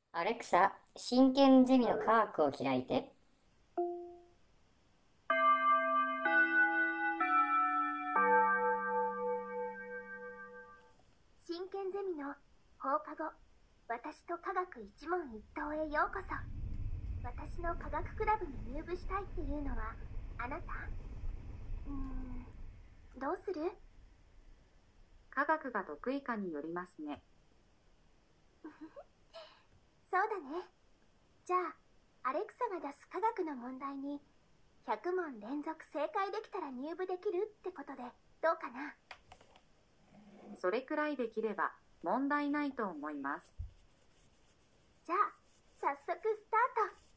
アレクサ、真剣ゼミの科学を開いて。 真剣ゼミの放課後、私と科学一問一答へようこそ。私の科学クラブに入部したいっていうのはあなた？どうする？ 科学が得意かによりますね。 そうだね。じゃあアレクサが出す科学の問題に100問連続正解できたら入部できるってことでどうかな？ それくらいできれば問題ないと思います。 じゃあ早速スタート。